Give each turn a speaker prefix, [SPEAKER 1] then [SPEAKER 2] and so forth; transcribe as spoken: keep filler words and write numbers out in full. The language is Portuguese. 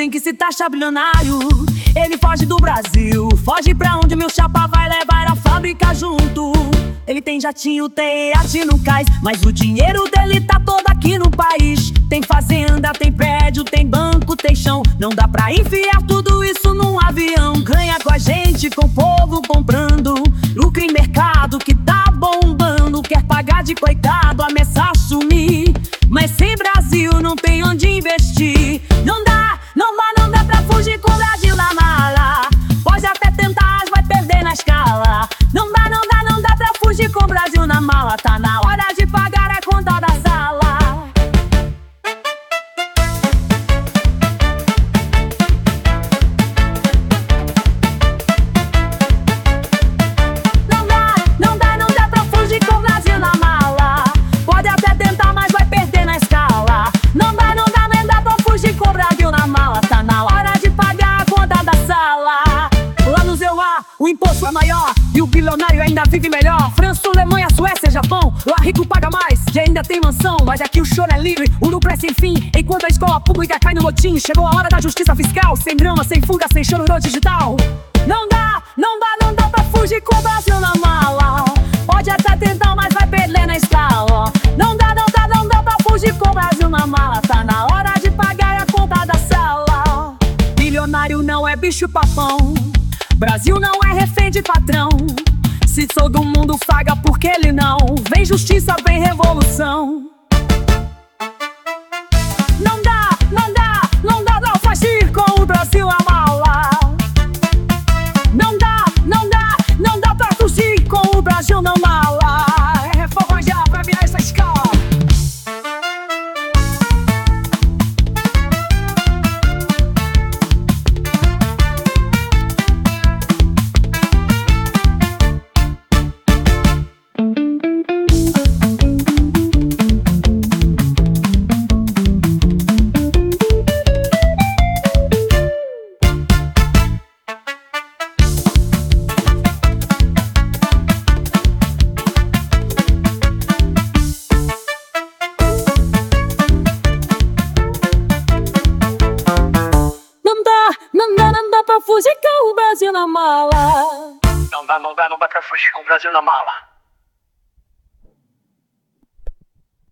[SPEAKER 1] dizem que se taxa bilionário, ele foge do Brasil, foge pra onde meu chapa vai levar a fábrica junto. Ele tem jatinho, tem iate no cais, mas o dinheiro dele tá todo aqui no país. Tem fazenda, tem prédio, tem banco, tem chão. Não dá pra enfiar tudo isso num avião. Ganha com a gente, com o povo comprando, lucro em mercado que tá bombando. Quer pagar de coitado, ameaça sumir, mas sem Brasil não tem onde investir. Não dá, não dá, não dá pra fugir com o Brasil na mala. Pode até tentar, vai perder na escala. Não dá, não dá, não dá pra fugir com o Brasil na mala. Tá na hora de pagar a conta da sala. Não dá, não dá, não dá pra fugir com o Brasil na mala. Pode até tentar, mas vai perder na escala. Não dá, não dá, não dá pra fugir com o Brasil na mala. Tá na hora de pagar a conta da sala. Lá no Zeu A, o imposto é maior e o bilionário ainda vive melhor. França, Alemanha, Suécia, Japão, lá rico paga mais e ainda tem mansão. Mas aqui o choro é livre, o lucro é sem fim, enquanto a escola pública cai no motim. Chegou a hora da justiça fiscal, sem grama, sem fuga, sem chororô digital. Não dá, não dá, não dá pra fugir com o Brasil na mala. Pode até tentar, mas vai perder na escala. Não dá, não dá, não dá pra fugir com o Brasil na mala. Tá na hora de pagar a conta da sala. Bilionário não é bicho papão, Brasil não é refém de patrão. Se todo mundo paga, por que ele não? Vem justiça, vem revolução. Não dá, não dá, não dá pra fugir com o Brasil na mala. Não dá, não dá, não dá pra fugir com o Brasil na mala. É fogo já pra virar essa escala. Não dá, não dá pra fugir com o Brasil na mala.
[SPEAKER 2] Não dá, não dá, não dá pra fugir com o Brasil na mala.